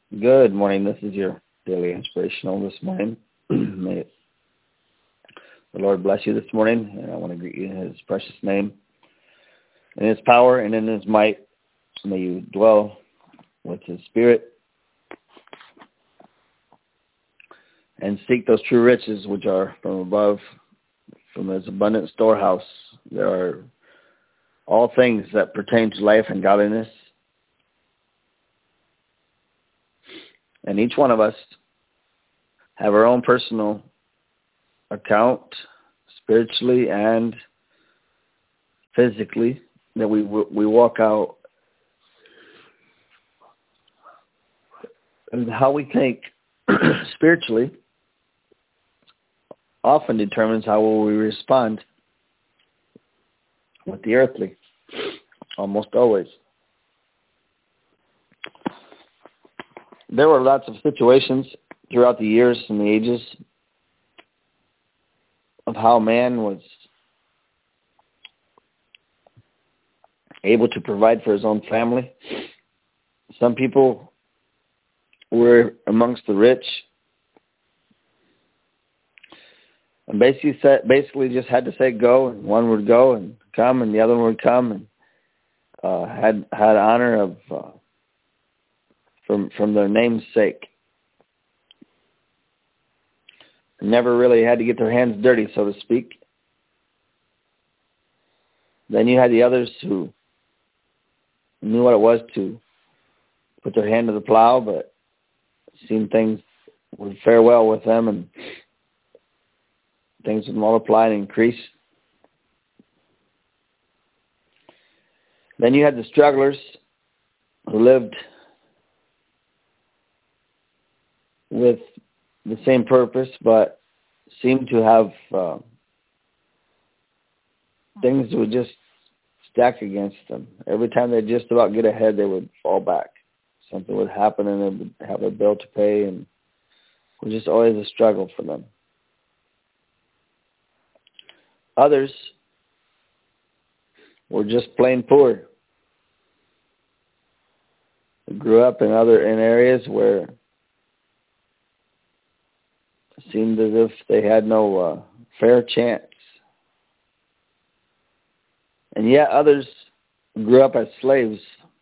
Good morning. This is your daily inspirational this morning. May the Lord bless you this morning, and I want to greet you in His precious name. In His power and in His might, may you dwell with His Spirit and seek those true riches which are from above, from His abundant storehouse. There are all things that pertain to life and godliness. And each one of us have our own personal account, spiritually and physically, that we walk out. And how we think spiritually often determines how will we respond with the earthly, almost always. There were lots of situations throughout the years and the ages of how man was able to provide for his own family. Some people were amongst the rich and basically just had to say go, and one would go and come, and the other one would come, and had honor of from their name's sake. Never really had to get their hands dirty, so to speak. Then you had the others who knew what it was to put their hand to the plow, but seemed things would fare well with them, and things would multiply and increase. Then you had the strugglers who lived with the same purpose, but seemed to have things would just stack against them. Every time they just about get ahead, they would fall back. Something would happen, and they would have a bill to pay, and it was just always a struggle for them. Others were just plain poor. They grew up in areas where it seemed as if they had no fair chance. And yet others grew up as slaves.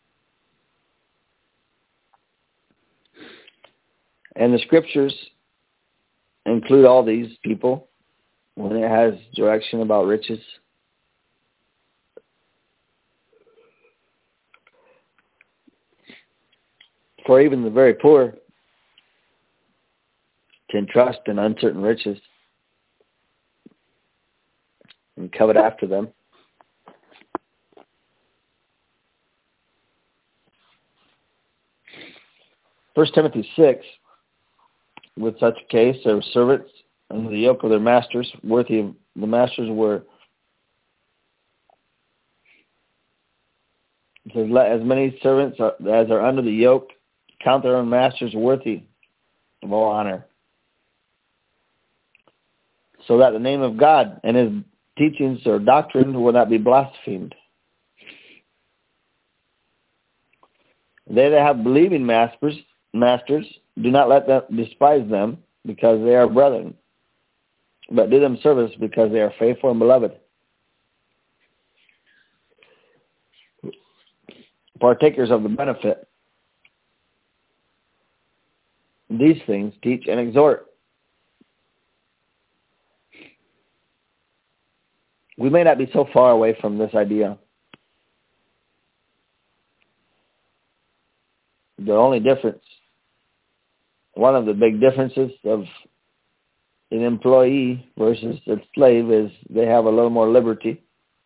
And the scriptures include all these people when it has direction about riches. For even the very poor can trust in uncertain riches and covet after them. First Timothy 6, with such a case, there were servants under the yoke of their masters, worthy of the masters were, it says, let as many servants as are under the yoke count their own masters worthy of all honor, so that the name of God and His teachings or doctrine will not be blasphemed. They that have believing masters, do not let them despise them, because they are brethren, but do them service because they are faithful and beloved, partakers of the benefit. These things teach and exhort. We may not be so far away from this idea. The only difference, one of the big differences of an employee versus a slave, is they have a little more liberty.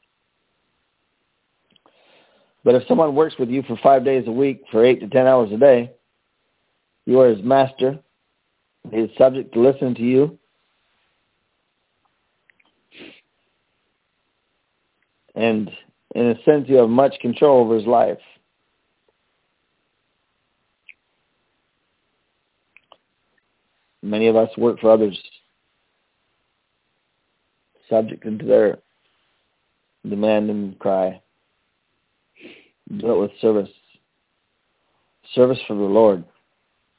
But if someone works with you for 5 days a week for 8 to 10 hours a day, you are his master. He is subject to listen to you. And in a sense, you have much control over his life. Many of us work for others, subject to their demand and cry. Do it with service. Service for the Lord.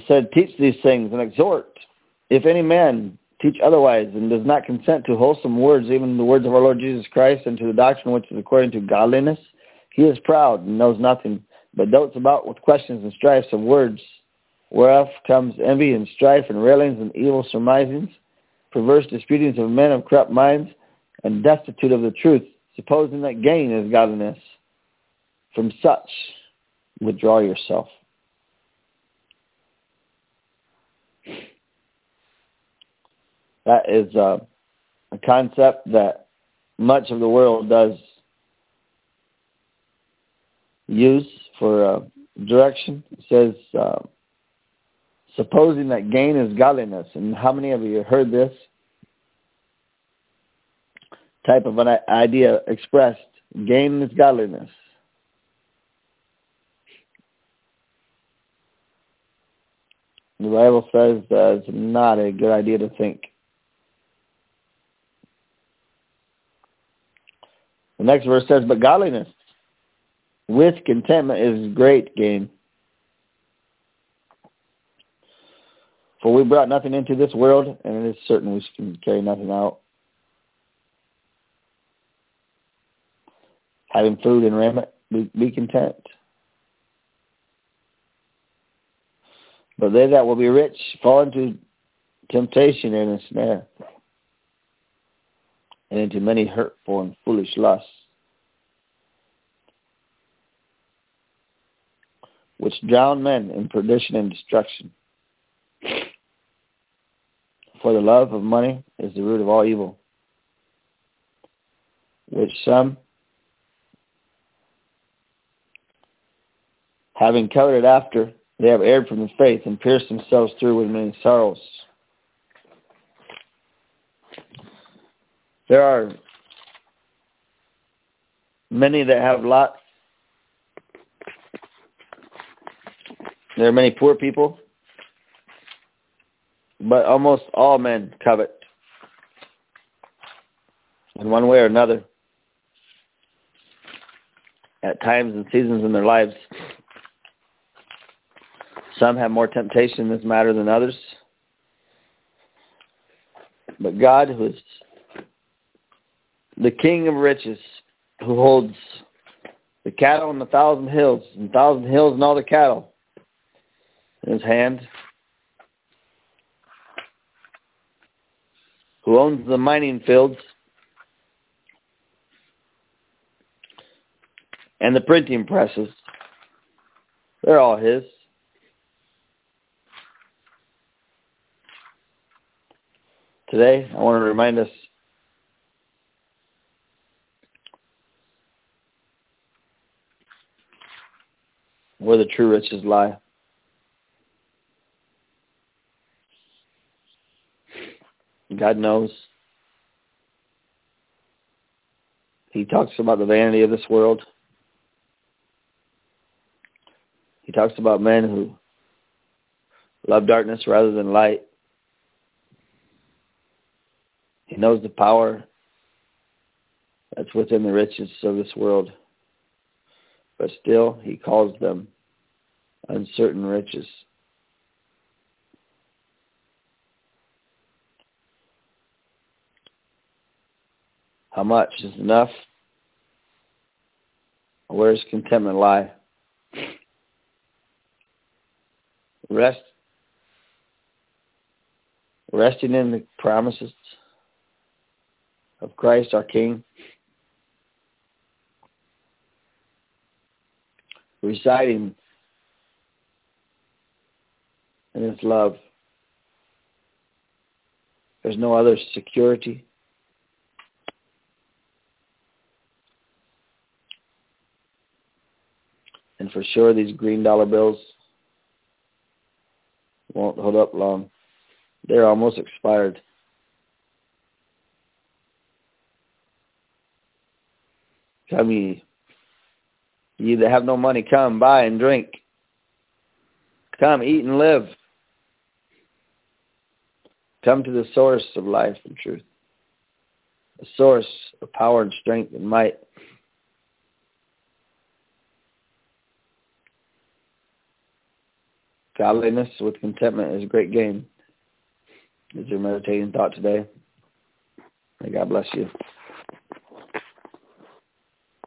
said, teach these things and exhort. If any man teach otherwise and does not consent to wholesome words, even the words of our Lord Jesus Christ, and to the doctrine which is according to godliness, he is proud and knows nothing, but dotes about with questions and strifes of words, whereof comes envy and strife and railings and evil surmisings, perverse disputings of men of corrupt minds, and destitute of the truth, supposing that gain is godliness. From such withdraw yourself. That is a concept that much of the world does use for direction. It says, supposing that gain is godliness. And how many of you have heard this type of an idea expressed? Gain is godliness. The Bible says that it's not a good idea to think. The next verse says, but godliness with contentment is great gain. For we brought nothing into this world, and it is certain we can carry nothing out. Having food and raiment, be content. But they that will be rich fall into temptation and a snare, and into many hurtful and foolish lusts, which drown men in perdition and destruction. For the love of money is the root of all evil, which some, having coveted after, they have erred from the faith and pierced themselves through with many sorrows. There are many that have lots. There are many poor people, but almost all men covet in one way or another at times and seasons in their lives. Some have more temptation in this matter than others. But God, who is the King of riches, who holds the cattle on 1,000 hills, and 1,000 hills and all the cattle in his hand, who owns the mining fields and the printing presses, they're all his. Today, I want to remind us where the true riches lie. God knows. He talks about the vanity of this world. He talks about men who love darkness rather than light. He knows the power that's within the riches of this world. But still, he calls them uncertain riches. How much is enough? Where does contentment lie? Resting in the promises of Christ our King, residing in his love. There's no other security. And for sure, these green dollar bills won't hold up long. They're almost expired. Come ye that have no money, come, buy and drink. Come, eat and live. Come to the source of life and truth, the source of power and strength and might. Godliness with contentment is a great gain. Is your meditating thought today? May God bless you.